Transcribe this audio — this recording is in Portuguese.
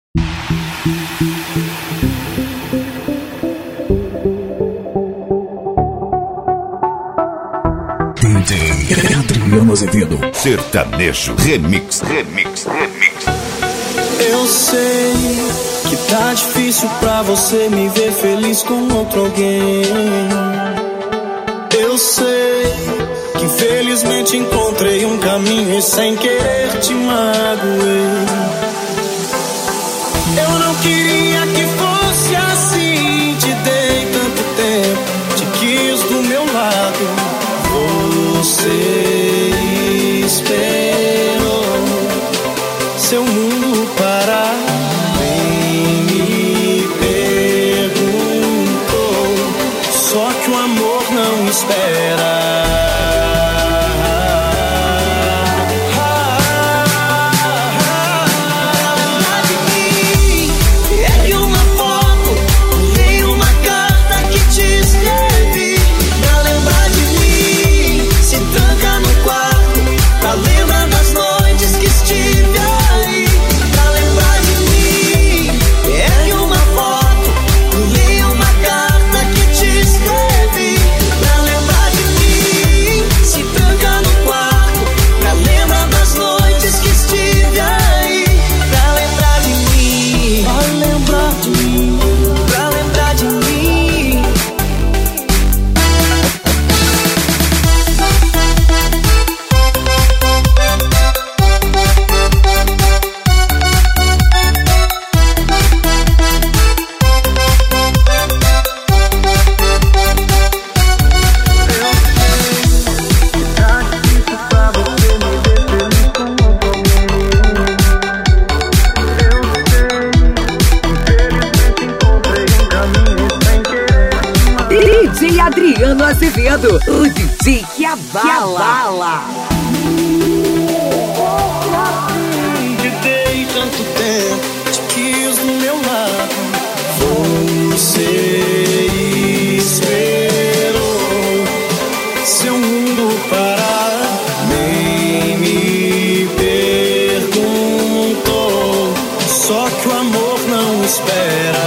DJ Adriano Azevedo. Sertanejo Remix. Eu sei que tá difícil pra você me ver feliz com outro alguém. Eu sei que infelizmente encontrei um caminho e sem querer te magoei. Eu não queria que fosse assim. Te dei tanto tempo, te quis do meu lado. Você esperou seu mundo parar, nem me perguntou. Só que o amor não espera. DJ Adriano Azevedo, o DJ que abala. Te dei tanto tempo, te quis do meu lado. Você esperou seu mundo parar, nem me perguntou. Só que o amor não espera.